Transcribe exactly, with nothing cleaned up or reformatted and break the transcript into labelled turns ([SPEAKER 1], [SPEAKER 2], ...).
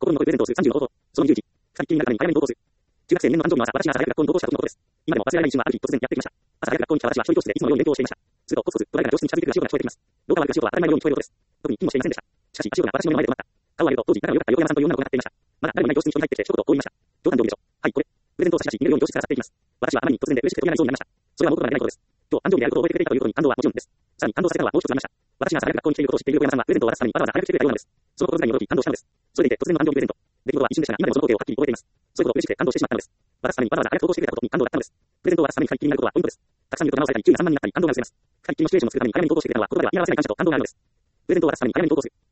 [SPEAKER 1] コロのプレゼントをするさんじゅうの方法。そのにじゅうじ。二人っきりになるからに早めに投稿する。中学生年の誕生日の朝、私が朝早く学校に投稿した時のことです。今でも忘れられない一瞬はある日突然やってきました。朝早く学校に来た私は一人教室でいつものように勉強をしていました。すると、コツコツドライバーが教室に近づいてくる足音が聞こえてきます。廊下は昔音は当たり前のように聞こえることです。特に気もしていませんでした。しかし、足音が私の目の前で止まった。顔を上げると、当時仲の良かった横山さんという女の子が立っていました。まだ誰もいない教室に一人入ってきて一言こう言いました。冗談でおりでしょ。はい、これ。プレゼントを差し出し、見えるように教室から去っていきます。私はあまりに突然で嬉しくて止められそうになりました。それはもう言葉が出ないことです。今日誕生日であることを覚えてくれていたということに感動はもちろんです。さらに感動させたのはもう一つありました。私が朝早く学校に来ていることを知っている横山さんはプレゼントを渡すためにわざわざ早く来てくれたようなんです。そのことに驚き感動したのです。それでいて突然の誕生日プレゼント。出来事は一瞬でしたが、今でもその光景をはっきり覚えています。そういうことを嬉しくて感動してしまったのです。渡すためにわざわざ早く投稿してくれたことに感動があったのです。プレゼントを渡すために二人っきりになることはポイントです。たくさん見ると騙されたり、注意が散漫になったり、感動が薄れます。二人っきりのシチュエーションを作るために早めに投稿してくれたのは心から幸せな感謝と感動があるのです。プレゼントを渡すために早めに投稿する。